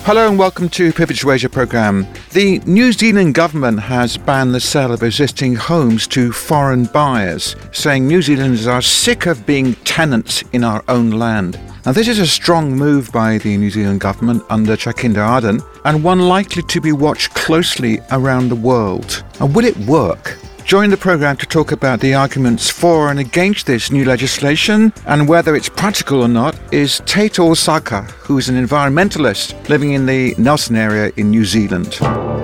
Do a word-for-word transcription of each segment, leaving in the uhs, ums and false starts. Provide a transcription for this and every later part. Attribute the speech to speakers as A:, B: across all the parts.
A: Hello and welcome to Pivot to Asia programme. The New Zealand government has banned the sale of existing homes to foreign buyers, saying New Zealanders are sick of being tenants in our own land. Now, this is a strong move by the New Zealand government under Jacinda Ardern, and one likely to be watched closely around the world. And will it work? Join the programme to talk about the arguments for and against this new legislation and whether it's practical or not is Tate Osaka, who is an environmentalist living in the Nelson area in New Zealand.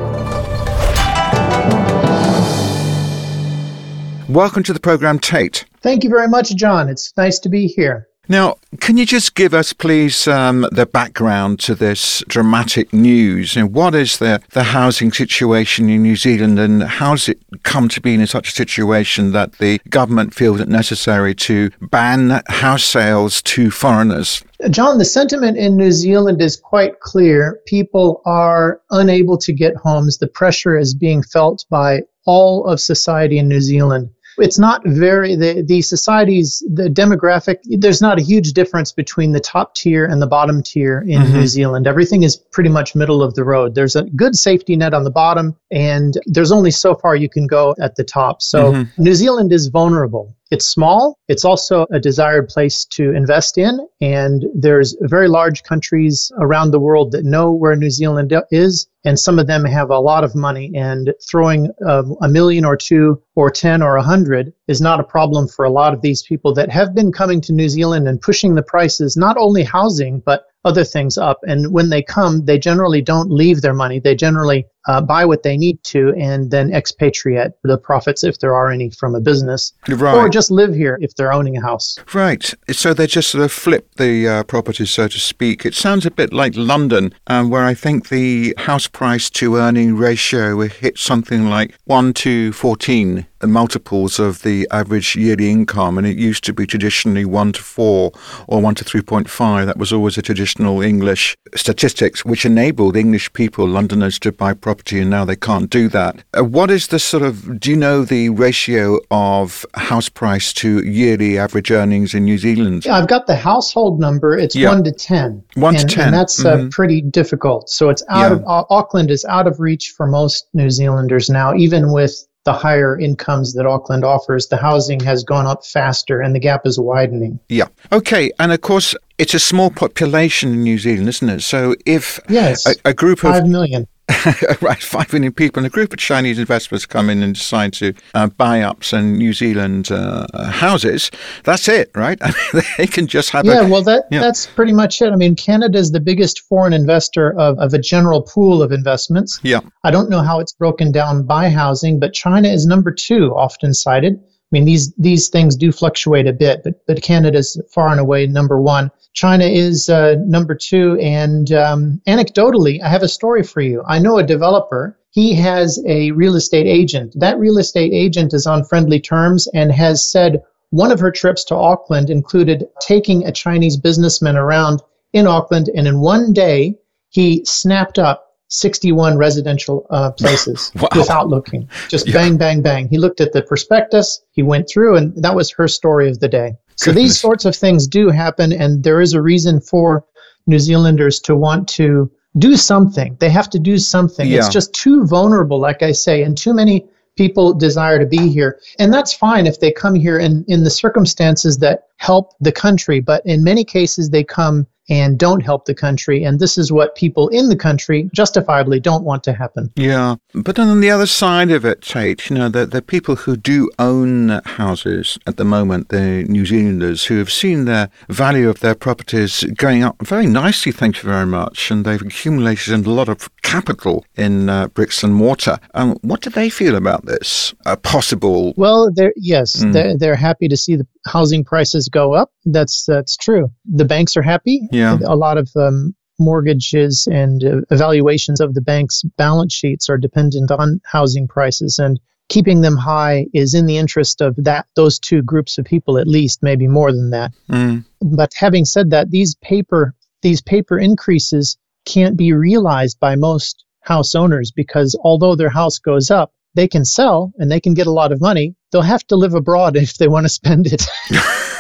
A: Welcome to the programme, Tate.
B: Thank you very much, John. It's nice to be here.
A: Now, can you just give us, please, um, the background to this dramatic news? And what is the, the housing situation in New Zealand, and how does it come to be in such a situation that the government feels it necessary to ban house sales to foreigners?
B: John, the sentiment in New Zealand is quite clear. People are unable to get homes. The pressure is being felt by all of society in New Zealand. It's not very, the, the societies, the demographic, there's not a huge difference between the top tier and the bottom tier in mm-hmm. New Zealand. Everything is pretty much middle of the road. There's a good safety net on the bottom, and there's only so far you can go at the top. So mm-hmm. New Zealand is vulnerable. It's small. It's also a desired place to invest in. And there's very large countries around the world that know where New Zealand is. And some of them have a lot of money. And throwing um, a million or two or ten or a hundred is not a problem for a lot of these people that have been coming to New Zealand and pushing the prices, not only housing, but other things up. And when they come, they generally don't leave their money. They generally uh, buy what they need to and then expatriate the profits, if there are any, from a business.
A: Right.
B: Or just live here if they're owning a house.
A: Right. So they just sort of flip the uh, properties, so to speak. It sounds a bit like London, um, where I think the house price to earning ratio hit something like one to fourteen. Multiples of the average yearly income, and it used to be traditionally one to four or one to three point five. That was always a traditional English statistics, which enabled English people, Londoners, to buy property, and now they can't do that. Uh, what is the sort of, do you know the ratio of house price to yearly average earnings in New Zealand?
B: Yeah, I've got the household number. It's yeah. one to ten.
A: One
B: and,
A: to ten.
B: And that's
A: mm-hmm.
B: uh, pretty difficult. So it's out
A: yeah.
B: of, uh, Auckland is out of reach for most New Zealanders now, even with the higher incomes that Auckland offers. The housing has gone up faster and the gap is widening.
A: Yeah. Okay. And of course, it's a small population in New Zealand, isn't it? So if
B: yes,
A: a, a group of...
B: Five million.
A: right, five million people, and a group of Chinese investors come in and decide to uh, buy up some New Zealand uh, houses, that's it, right? I mean, they can just have
B: yeah,
A: a...
B: well, that
A: yeah.
B: that's pretty much it. I mean, Canada is the biggest foreign investor of, of a general pool of investments.
A: Yeah.
B: I don't know how it's broken down by housing, but China is number two, often cited. I mean, these these things do fluctuate a bit, but but Canada's far and away number one. China is uh, number two. And um, anecdotally, I have a story for you. I know a developer. He has a real estate agent. That real estate agent is on friendly terms and has said one of her trips to Auckland included taking a Chinese businessman around in Auckland. And in one day, he snapped up sixty-one residential uh, places
A: wow.
B: without looking. Just
A: yeah.
B: bang, bang, bang. He looked at the prospectus, he went through, and that was her story of the day. So
A: Goodness.
B: These sorts of things do happen, and there is a reason for New Zealanders to want to do something. They have to do something.
A: Yeah.
B: It's just too vulnerable, like I say, and too many people desire to be here. And that's fine if they come here in, in the circumstances that help the country. But in many cases, they come and don't help the country. And this is what people in the country justifiably don't want to happen.
A: Yeah. But then on the other side of it, Tate, you know, the, the people who do own houses at the moment, the New Zealanders who have seen the value of their properties going up very nicely, thank you very much. And they've accumulated a lot of capital in uh, bricks and mortar. Um, what do they feel about this uh, possible?
B: Well, they're, yes,
A: Mm.
B: they're, they're happy to see the housing prices go up. That's that's true. The banks are happy.
A: Yeah.
B: A lot of um, mortgages and uh, evaluations of the bank's balance sheets are dependent on housing prices, and keeping them high is in the interest of that those two groups of people, at least, maybe more than that.
A: Mm.
B: But having said that, these paper these paper increases can't be realized by most house owners, because although their house goes up, they can sell and they can get a lot of money. They'll have to live abroad if they want to spend it.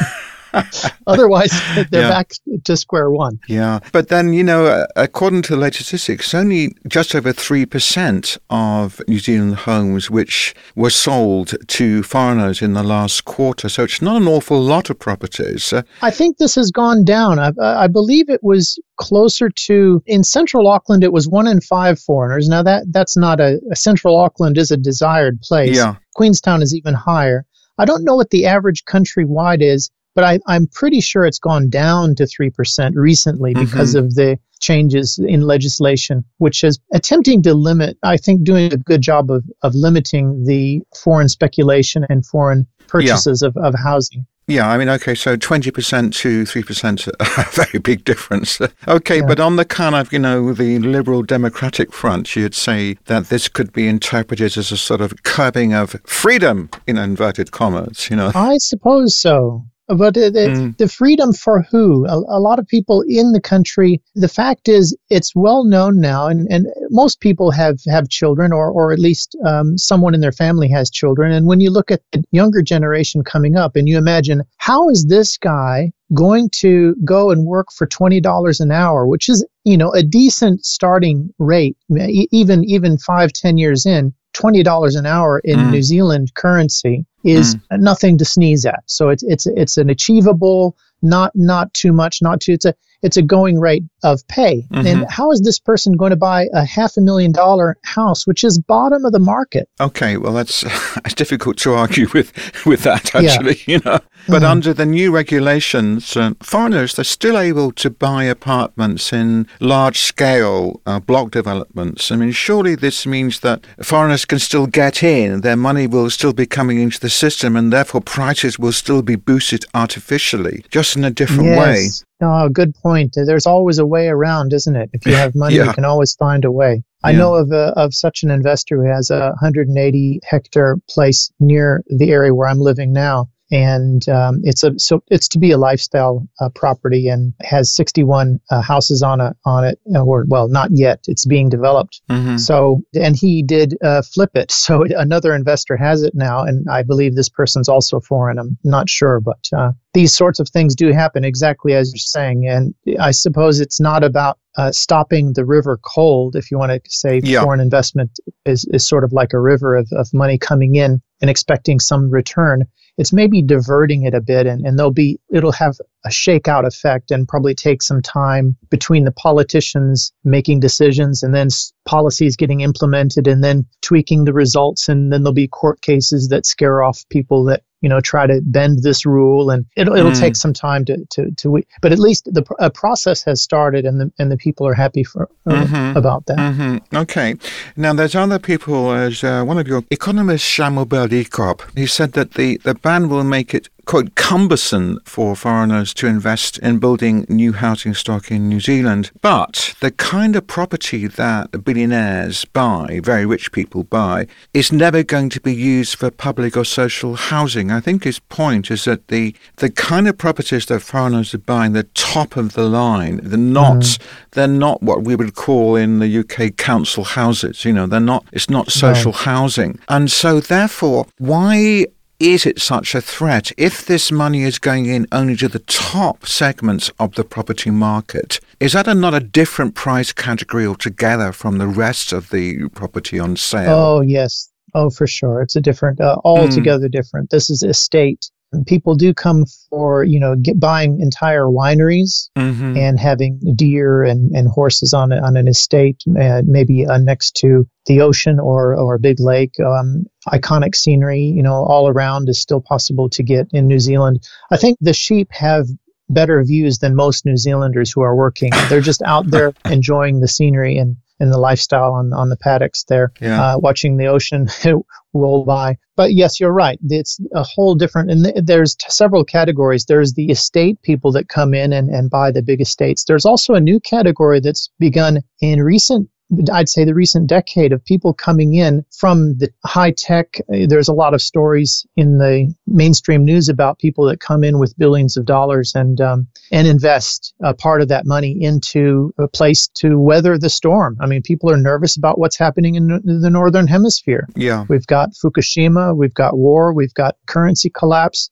B: Otherwise, they're
A: Yeah.
B: back to square one.
A: Yeah. But then, you know, uh, according to the latest statistics, only just over three percent of New Zealand homes which were sold to foreigners in the last quarter. So it's not an awful lot of properties. Uh,
B: I think this has gone down. I, I believe it was closer to, in Central Auckland, it was one in five foreigners. Now, that that's not a, a Central Auckland is a desired place.
A: Yeah.
B: Queenstown is even higher. I don't know what the average countrywide is, but I, I'm pretty sure it's gone down to three percent recently because
A: Mm-hmm.
B: of the changes in legislation, which is attempting to limit, I think doing a good job of, of limiting the foreign speculation and foreign purchases of, of housing.
A: Yeah, I mean, okay, so twenty percent to three percent, a very big difference. Okay,
B: Yeah.
A: but on the kind of, you know, the Liberal Democratic front, you'd say that this could be interpreted as a sort of curbing of freedom, in inverted commas, you know.
B: I suppose so. But the, the,
A: Mm.
B: the freedom for who? A, a lot of people in the country, the fact is it's well known now, and, and most people have, have children, or, or at least um, someone in their family has children. And when you look at the younger generation coming up and you imagine, how is this guy going to go and work for twenty dollars an hour, which is, you know, a decent starting rate, e- even, even five, ten years in, twenty dollars an hour in
A: Mm.
B: New Zealand currency is nothing to sneeze at. So it's it's it's an achievable, not not too much, not too. It's a it's a going rate of pay.
A: Mhm.
B: And how is this person going to buy a half a million dollar house, which is bottom of the market?
A: Okay, well, that's it's difficult to argue with with that,
B: Yeah.
A: actually, you know. But
B: Mhm.
A: under the new regulations, uh, foreigners, they're still able to buy apartments in large-scale uh, block developments. I mean, surely this means that foreigners can still get in, their money will still be coming into the system, and therefore prices will still be boosted artificially, just in a different way.
B: Yes. Oh, good point. There's always a way around, isn't it? If you have money,
A: Yeah.
B: you can always find a way. I
A: Yeah.
B: know of a, of such an investor who has a one hundred eighty hectare place near the area where I'm living now. And um, it's a so it's to be a lifestyle uh, property, and has sixty-one uh, houses on a on it. Or well, not yet. It's being developed.
A: Mhm.
B: So, and he did uh, flip it. So another investor has it now, and I believe this person's also foreign. I'm not sure, but uh, these sorts of things do happen exactly as you're saying. And I suppose it's not about uh, stopping the river cold. If you want to say
A: Yeah.
B: foreign investment is, is sort of like a river of, of money coming in and expecting some return. It's maybe diverting it a bit, and, and there'll be it'll have a shakeout effect, and probably take some time between the politicians making decisions and then s- policies getting implemented, and then tweaking the results, and then there'll be court cases that scare off people that, you know, try to bend this rule, and it'll it'll
A: Mm.
B: take some time to to to. we- But at least the pr- a process has started, and the and the people are happy for uh,
A: Mhm.
B: about that.
A: hmm Okay. Now, there's other people, as uh, one of your economists, Samuel Beldikop, he said that the, the ban will make it, quote, cumbersome for foreigners to invest in building new housing stock in New Zealand. But the kind of property that billionaires buy, very rich people buy, is never going to be used for public or social housing. I think his point is that the, the kind of properties that foreigners are buying, the top of the line, they're not, they're not what we would call in the U K council houses. You know, they're not, it's not social housing. And so therefore, why is it such a threat if this money is going in only to the top segments of the property market? Is that a, not a different price category altogether from the rest of the property on sale?
B: Oh, yes. Oh, for sure. It's a different, uh, altogether different. This is estate. People do come for, you know, get, buying entire wineries
A: Mm-hmm.
B: and having deer and, and horses on, a, on an estate, uh, maybe uh, next to the ocean or, or a big lake. Um, iconic scenery, you know, all around is still possible to get in New Zealand. I think the sheep have better views than most New Zealanders who are working. They're just out there enjoying the scenery and, and the lifestyle on, on the paddocks there,
A: Yeah.
B: uh, watching the ocean roll by. But yes, you're right. It's a whole different, and th- there's t- several categories. There's the estate people that come in and, and buy the big estates. There's also a new category that's begun in recent I'd say the recent decade of people coming in from the high tech. There's a lot of stories in the mainstream news about people that come in with billions of dollars and um, and invest a part of that money into a place to weather the storm. I mean, people are nervous about what's happening in the northern hemisphere.
A: Yeah.
B: We've got Fukushima, we've got war, we've got currency collapse.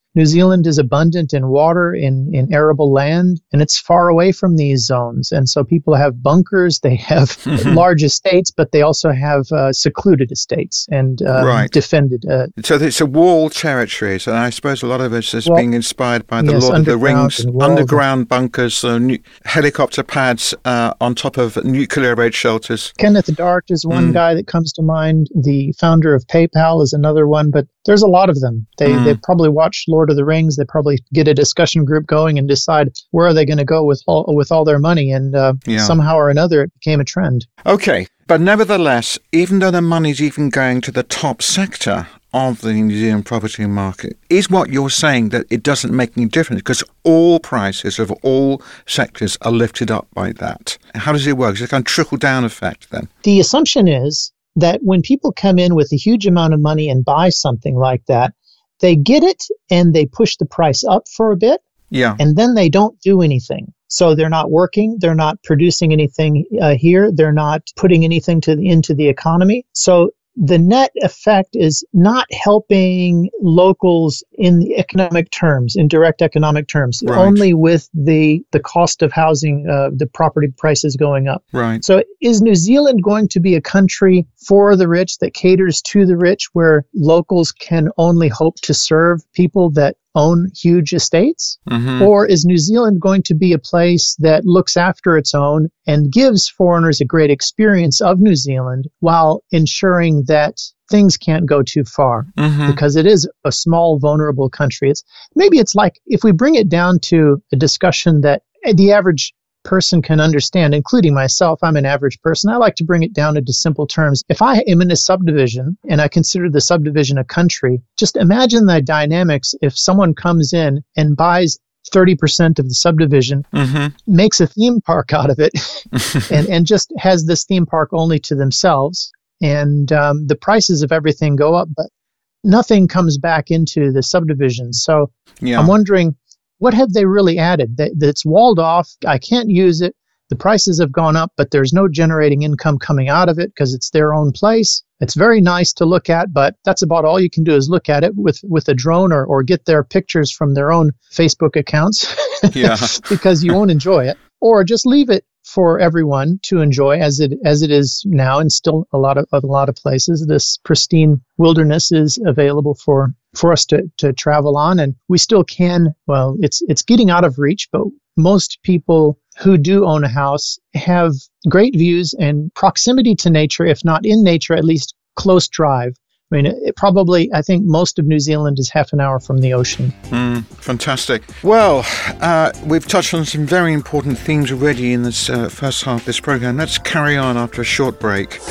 B: New Zealand is abundant in water, in, in arable land, and it's far away from these zones. And so people have bunkers, they have large estates, but they also have uh, secluded estates and um,
A: right.
B: defended. Uh,
A: so it's a wall territory. So I suppose a lot of us is
B: well,
A: being inspired by the
B: yes,
A: Lord of the Rings,
B: underground
A: bunkers, so nu- helicopter pads uh, on top of nuclear-age shelters.
B: Kenneth Dart is one mm. guy that comes to mind. The founder of PayPal is another one, but there's a lot of them. They mm. they probably watch Lord of the Rings. They probably get a discussion group going and decide where are they going to go with all with all their money, and uh, yeah. somehow or another it became a trend.
A: Okay, but nevertheless, even though the money's even going to the top sector of the New Zealand property market, is what you're saying that it doesn't make any difference because all prices of all sectors are lifted up by that? How does it work? Is it a kind of trickle-down effect then?
B: The assumption is that when people come in with a huge amount of money and buy something like that, they get it and they push the price up for a bit,
A: yeah,
B: and then they don't do anything. So they're not working, they're not producing anything uh, here, they're not putting anything to the, into the economy. So the net effect is not helping locals in the economic terms, in direct economic terms,
A: right.
B: only with the the cost of housing, uh, the property prices going up.
A: Right.
B: So is New Zealand going to be a country for the rich that caters to the rich, where locals can only hope to serve people that own huge estates?
A: Mm-hmm.
B: Or is New Zealand going to be a place that looks after its own and gives foreigners a great experience of New Zealand while ensuring that things can't go too far?
A: Mm-hmm.
B: Because it is a small, vulnerable country. It's maybe it's like, if we bring it down to a discussion that the average person can understand, including myself, I'm an average person. I like to bring it down into simple terms. If I am in a subdivision and I consider the subdivision a country, just imagine the dynamics if someone comes in and buys thirty percent of the subdivision,
A: mm-hmm.
B: makes a theme park out of it, and, and just has this theme park only to themselves. And um, the prices of everything go up, but nothing comes back into the subdivision. So
A: yeah.
B: I'm wondering, what have they really added? That, that's walled off. I can't use it. The prices have gone up, but there's no generating income coming out of it because it's their own place. It's very nice to look at, but that's about all you can do is look at it with, with a drone or, or get their pictures from their own Facebook accounts
A: yeah.
B: because you won't enjoy it. Or just leave it for everyone to enjoy as it as it is now, and still a lot of a lot of places. This pristine wilderness is available for for us to to travel on, and we still can. Well, it's it's getting out of reach, but most people who do own a house have great views and proximity to nature, if not in nature, at least close drive. I mean, it, it probably, I think most of New Zealand is half an hour from the ocean.
A: Mm, fantastic. Well, uh, we've touched on some very important themes already in this uh, first half of this program. Let's carry on after a short break.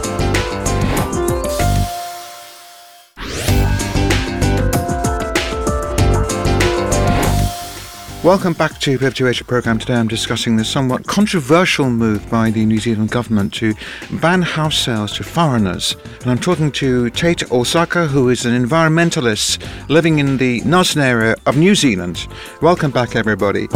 A: Welcome back to Pivot to Asia programme. Today I'm discussing the somewhat controversial move by the New Zealand government to ban house sales to foreigners. And I'm talking to Tate Osaka, who is an environmentalist living in the Nelson area of New Zealand. Welcome back, everybody.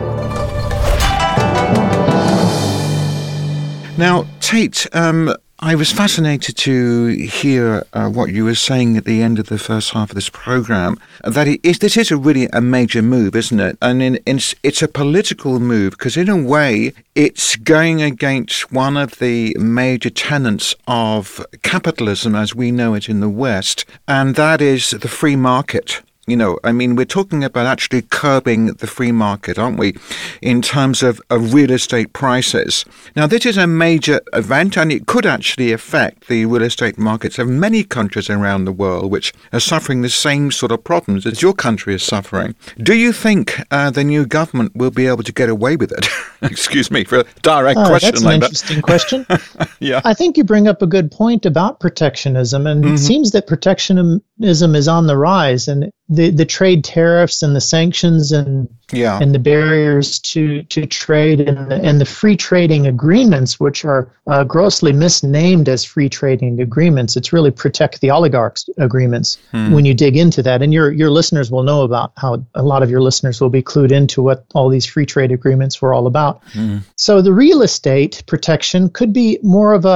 A: Now, Tate, um, I was fascinated to hear uh, what you were saying at the end of the first half of this program, that it is, this is a really a major move, isn't it? And in, in, it's a political move because in a way it's going against one of the major tenets of capitalism as we know it in the West, and that is the free market. You know, I mean, we're talking about actually curbing the free market, aren't we, in terms of, of real estate prices. Now, this is a major event, and it could actually affect the real estate markets of many countries around the world, which are suffering the same sort of problems as your country is suffering. Do you think uh, the new government will be able to get away with it? Excuse me for a direct
B: oh,
A: question
B: that's
A: like
B: an
A: that.
B: Interesting question.
A: Yeah.
B: I think you bring up a good point about protectionism, and
A: Mm-hmm.
B: it seems that protectionism is on the rise, and the, the trade tariffs and the sanctions and
A: Yeah.
B: and the barriers to, to trade and the, and the free trading agreements, which are uh, grossly misnamed as free trading agreements. It's really protect the oligarchs agreements
A: Hmm.
B: when you dig into that. And your your listeners will know about how a lot of your listeners will be clued into what all these free trade agreements were all about.
A: Hmm.
B: So the real estate protection could be more of a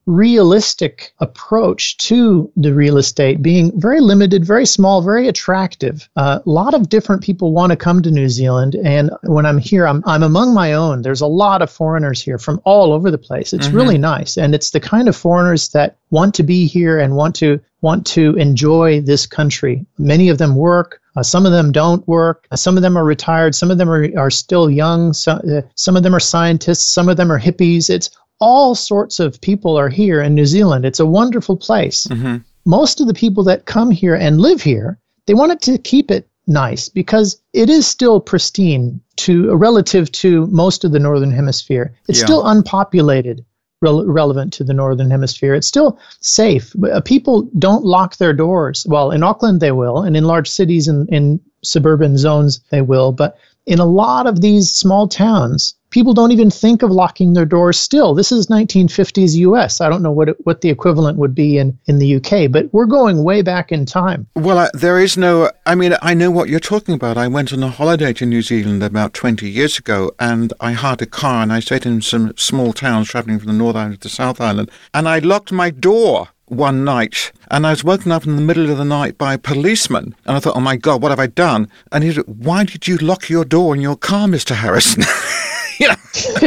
B: realistic approach to the real estate, being very limited, very small, very attractive. Uh, a lot of different people want to come to New Zealand. And when I'm here, I'm, I'm among my own. There's a lot of foreigners here from all over the place. It's mm-hmm. really nice. And it's the kind of foreigners that want to be here and want to want to enjoy this country. Many of them work. Uh, some of them don't work. Uh, some of them are retired. Some of them are, are still young. So, uh, some of them are scientists. Some of them are hippies. It's all sorts of people are here in New Zealand. It's a wonderful place. Mm-hmm. Most of the people that come here and live here, they wanted to keep it nice because it is still pristine to relative to most of the Northern Hemisphere. It's yeah. still unpopulated. Rel- relevant to the Northern Hemisphere. It's still safe. Uh, people don't lock their doors. Well, in Auckland they will, and in large cities and in suburban zones they will, but in a lot of these small towns, people don't even think of locking their doors still. This is nineteen fifties U S. I don't know what it, what the equivalent would be in, in the U K, but we're going way back in time.
A: Well, uh, there is no, I mean, I know what you're talking about. I went on a holiday to New Zealand about twenty years ago, and I hired a car, and I stayed in some small towns traveling from the North Island to the South Island, and I locked my door one night, and I was woken up in the middle of the night by a policeman, and I thought, oh my God, what have I done? And he said, why did you lock your door in your car, Mister Harrison? You know,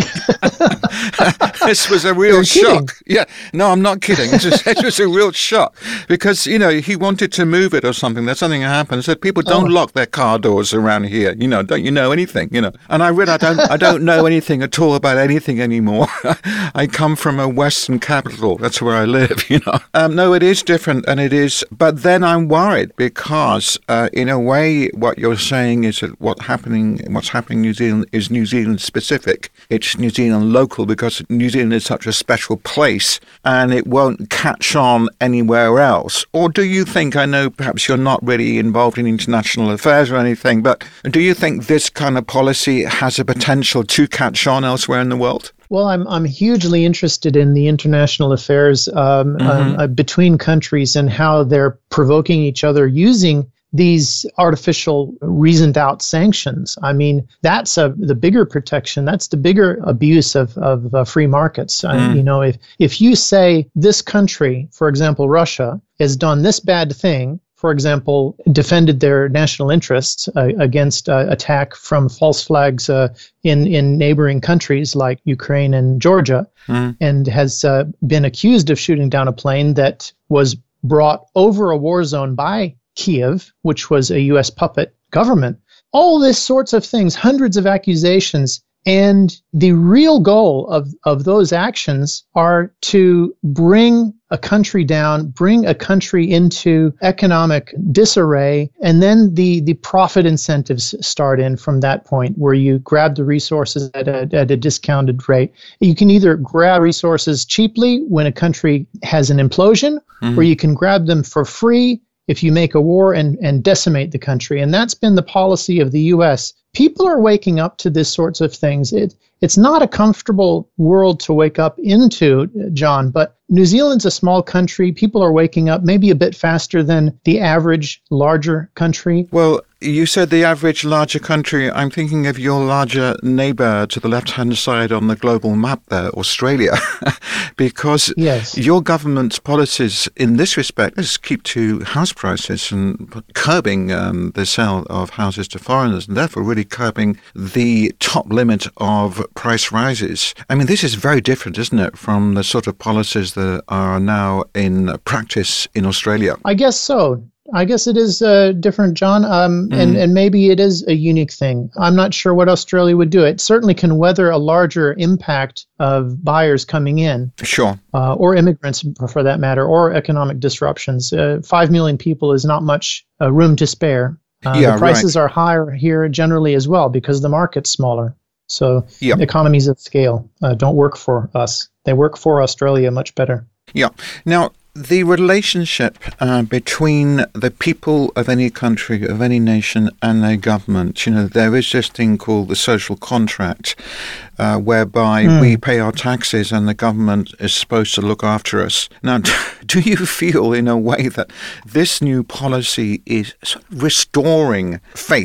A: this was a real
B: You're
A: shock.
B: kidding.
A: Yeah, no, I'm not kidding. It was, it was a real shock because, you know, he wanted to move it or something. There's something happened. I said, people don't
B: Oh.
A: lock their car doors around here. You know, don't you know anything? You know, and I read I don't I don't know anything at all about anything anymore. I come from a Western capital. That's where I live. You know, um, no, it is different, and it is. But then I'm worried because, uh, in a way, what you're saying is that what happening, what's happening in New Zealand is New Zealand specific. It's New Zealand local because New Zealand is such a special place and it won't catch on anywhere else. Or do you think, I know perhaps you're not really involved in international affairs or anything, but do you think this kind of policy has a potential to catch on elsewhere in the world?
B: Well, I'm I'm hugely interested in the international affairs um,
A: Mm-hmm.
B: um, uh, between countries and how they're provoking each other using these artificial reasoned out sanctions. I mean, that's a, the bigger protection. That's the bigger abuse of, of uh, free markets.
A: Mm.
B: Uh, you know, if, if you say this country, for example, Russia, has done this bad thing, for example, defended their national interests uh, against uh, attack from false flags uh, in, in neighboring countries like Ukraine and Georgia, mm. and has uh, been accused of shooting down a plane that was brought over a war zone by Kiev, which was a U S puppet government, all this sorts of things, hundreds of accusations. And the real goal of, of those actions are to bring a country down, bring a country into economic disarray, and then the, the profit incentives start in from that point where you grab the resources at a, at a discounted rate. You can either grab resources cheaply when a country has an implosion, mm-hmm. or you can grab them for free if you make a war and, and decimate the country. And that's been the policy of the U S. People are waking up to this sorts of things. It, it's not a comfortable world to wake up into, John, but New Zealand's a small country. People are waking up maybe a bit faster than the average larger country.
A: Well, you said the average larger country. I'm thinking of your larger neighbour to the left-hand side on the global map there, Australia, because
B: yes.
A: your government's policies in this respect is keep to house prices and curbing um, the sale of houses to foreigners, and therefore really curbing the top limit of price rises. I mean, this is very different, isn't it, from the sort of policies that are now in practice in Australia?
B: I guess so. I guess it is uh, different, John, um, mm. and, and maybe it is a unique thing. I'm not sure what Australia would do. It certainly can weather a larger impact of buyers coming in.
A: Sure.
B: Uh, or immigrants, for that matter, or economic disruptions. Uh, Five million people is not much uh, room to spare. Uh,
A: yeah,
B: the prices
A: right.
B: are higher here generally as well because the market's smaller. So
A: yep.
B: economies of scale uh, don't work for us. They work for Australia much better.
A: Yeah. Now, the relationship uh, between the people of any country, of any nation, and their government, you know, there is this thing called the social contract, uh, whereby mm. we pay our taxes and the government is supposed to look after us. Now, do you feel in a way that this new policy is sort of restoring faith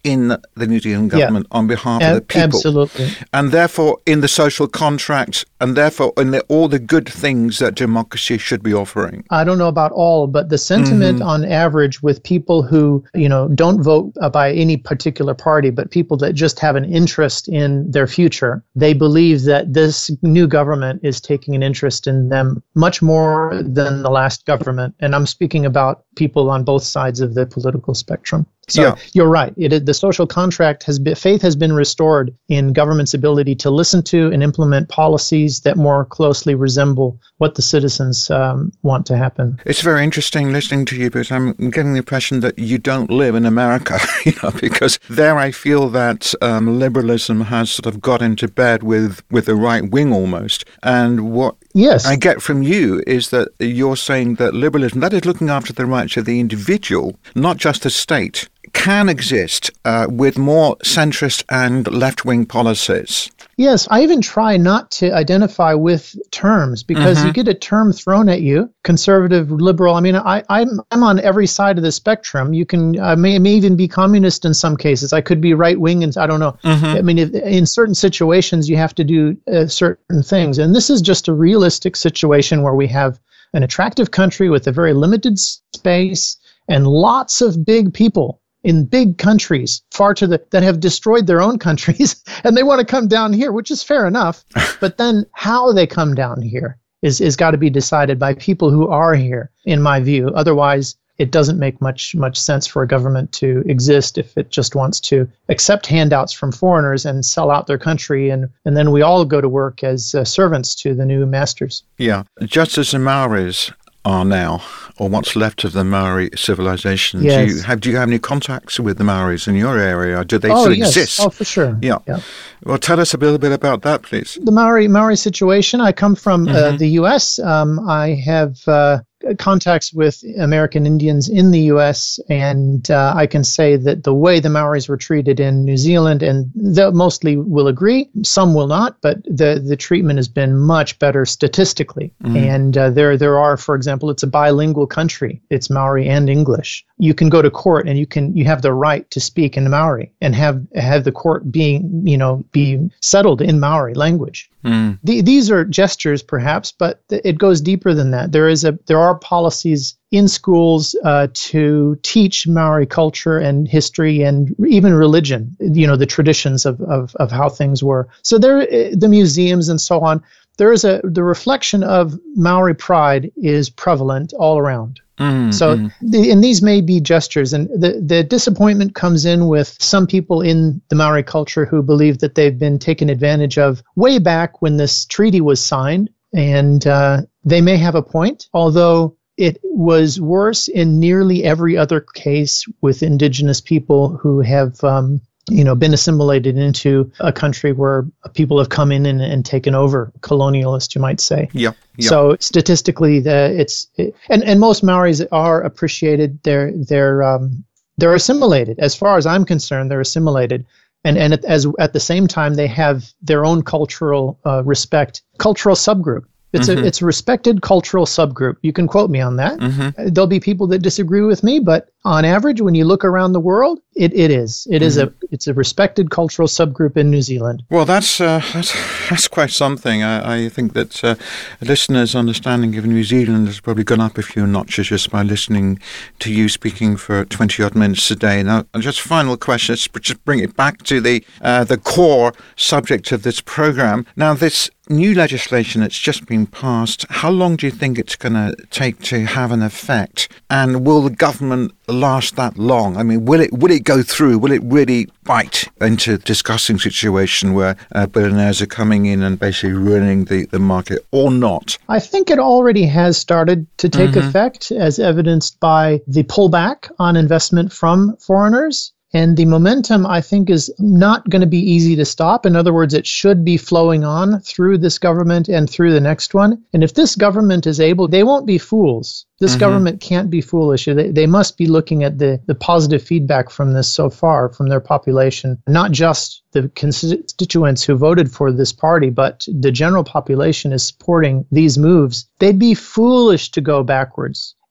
A: in the New Zealand government yeah. on behalf
B: Ab-
A: of the people.
B: Absolutely.
A: And therefore, in the social contract, and therefore in the, all the good things that democracy should be offering.
B: I don't know about all, but the sentiment mm-hmm. on average with people who, you know, don't vote by any particular party, but people that just have an interest in their future, they believe that this new government is taking an interest in them much more than the last government. And I'm speaking about people on both sides of the political spectrum. So yeah. you're right. It, the social contract has been, faith has been restored in government's ability to listen to and implement policies that more closely resemble what the citizens um, want to happen.
A: It's very interesting listening to you, but I'm getting the impression that you don't live in America, you know, because there I feel that um, liberalism has sort of got into bed with, with the right wing almost. And what
B: Yes.
A: I get from you is that you're saying that liberalism, that is looking after the rights of the individual, not just the state, can exist uh, with more centrist and left-wing policies.
B: Yes, I even try not to identify with terms because mm-hmm. you get a term thrown at you, conservative, liberal. I mean, I, I'm I'm on every side of the spectrum. You can, I may, may even be communist in some cases. I could be right-wing, and I don't know. Mm-hmm. I mean, if, in certain situations, you have to do uh, certain things. And this is just a realistic situation where we have an attractive country with a very limited space and lots of big people in big countries, far to the that have destroyed their own countries, and they want to come down here, which is fair enough. But then how they come down here is is got to be decided by people who are here, in my view. Otherwise, it doesn't make much much sense for a government to exist if it just wants to accept handouts from foreigners and sell out their country, and, and then we all go to work as uh, servants to the new masters.
A: Yeah, just as the Maoris are now, or what's left of the Maori civilization.
B: Yes.
A: Do you have do you have any contacts with the Maoris in your area? Do they
B: oh,
A: still
B: yes.
A: exist?
B: Oh, for sure.
A: Yeah.
B: yeah.
A: Well, tell us a little bit about that, please.
B: The Maori Maori situation. I come from mm-hmm. uh, the U S. Um, I have uh, contacts with American Indians in the U S, and uh, I can say that the way the Maoris were treated in New Zealand, and they mostly will agree, some will not, but the, the treatment has been much better statistically. Mm-hmm. And uh, there there are, for example, it's a bilingual country. It's Maori and English. You can go to court and you can you have the right to speak in Maori and have have the court being, you know, be settled in Maori language. Mm. The, these are gestures, perhaps, but th- it goes deeper than that. There is a there are policies in schools uh, to teach Maori culture and history and even religion. You know, the traditions of of, of how things were. So there, the museums and so on. There is a the reflection of Maori pride is prevalent all around. Mm, so, mm. The, and these may be gestures, and the, the disappointment comes in with some people in the Maori culture who believe that they've been taken advantage of way back when this treaty was signed, and uh, they may have a point, although it was worse in nearly every other case with indigenous people who have um, you know, been assimilated into a country where people have come in and, and taken over, colonialist, you might say.
A: Yeah. yeah.
B: So statistically, the it's it, and and most Maoris are appreciated. They're they're um, they're assimilated. As far as I'm concerned, they're assimilated, and and at, as at the same time, they have their own cultural uh, respect, cultural subgroup. It's mm-hmm. a it's a respected cultural subgroup. You can quote me on that. Mm-hmm. There'll be people that disagree with me, but on average, when you look around the world, it, it is. It mm-hmm. is a it's a respected cultural subgroup in New Zealand.
A: Well, that's uh, that's, that's quite something. I, I think that uh, listeners' understanding of New Zealand has probably gone up a few notches just by listening to you speaking for twenty odd minutes a day. Now, just final question, let's just bring it back to the uh, the core subject of this program. Now, this new legislation that's just been passed, how long do you think it's going to take to have an effect? And will the government last that long? I mean, will it will it go through? Will it really bite into a disgusting situation where uh, billionaires are coming in and basically ruining the, the market or not?
B: I think it already has started to take mm-hmm. effect, as evidenced by the pullback on investment from foreigners. And the momentum, I think, is not going to be easy to stop. In other words, it should be flowing on through this government and through the next one. And if this government is able, they won't be fools. This mm-hmm. government can't be foolish. They, they must be looking at the, the positive feedback from this so far, from their population, not just the constituents who voted for this party, but the general population is supporting these moves. They'd be foolish to go backwards. And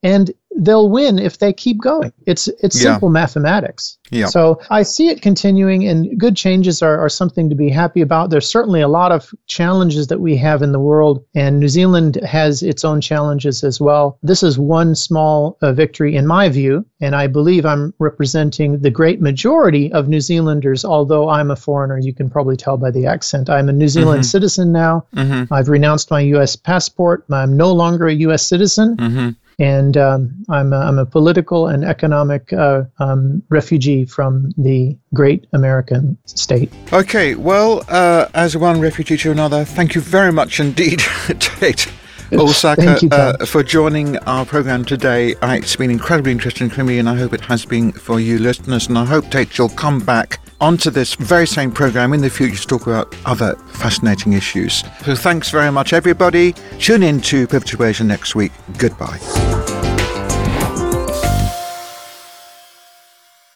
B: they'll win if they keep going. It's it's
A: Yeah.
B: simple mathematics.
A: Yeah.
B: So I see it continuing, and good changes are, are something to be happy about. There's certainly a lot of challenges that we have in the world, and New Zealand has its own challenges as well. This is one small uh, victory in my view, and I believe I'm representing the great majority of New Zealanders, although I'm a foreigner. You can probably tell by the accent. I'm a New Zealand
A: Mm-hmm.
B: citizen now.
A: Mm-hmm.
B: I've renounced my U S passport. I'm no longer a U S citizen.
A: Mm-hmm.
B: And um, I'm, a, I'm a political and economic uh, um, refugee from the great American state.
A: Okay, well, uh, as one refugee to another, thank you very much indeed, Tate Osaka,
B: Thank you, Tom.
A: uh, for joining our program today. Uh, It's been incredibly interesting for me, and I hope it has been for you listeners. And I hope, Tate, you'll come back onto this very same program in the future to talk about other fascinating issues. So thanks very much, everybody. Tune in to Pivotal Asia next week. Goodbye.